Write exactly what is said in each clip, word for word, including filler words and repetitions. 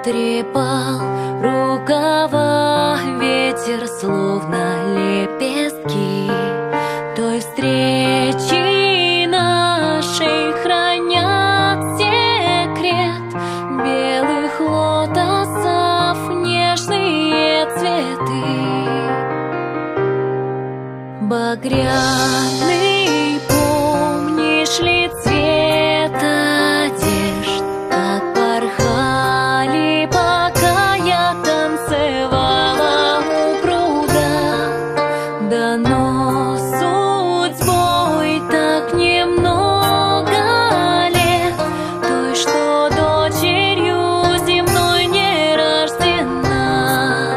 трепал рукава ветер, словно лепестки той встречи нашей хранят секрет белых лотосов нежные цветы. Багряный, помнишь ли цвет одежд, как порхали, пока я танцевала у пруда? Дано судьбой так немного лет той, что дочерью земной не рождена.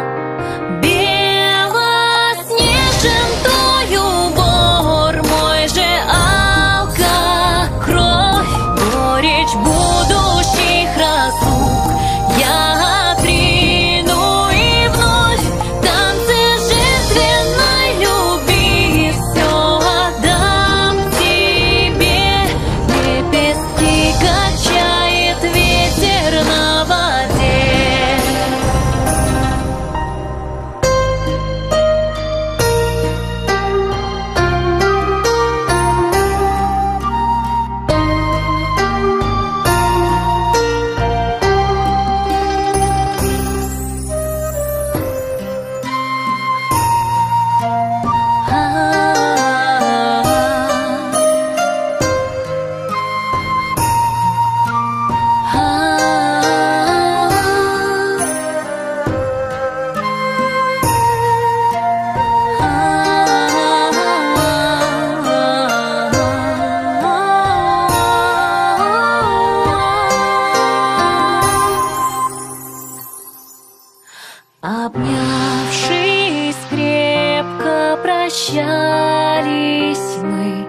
Белоснежен тою бор мой же алка кровь, горечь будущих разлук я отрину и вновь танцы жертвенной любви все отдам тебе. Лепестки качает ветер на воде. Обнявшись крепко, прощались мы,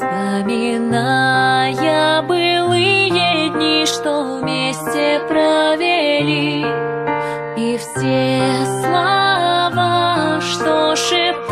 вспоминая былые дни, что вместе провели, и все слова, что шептали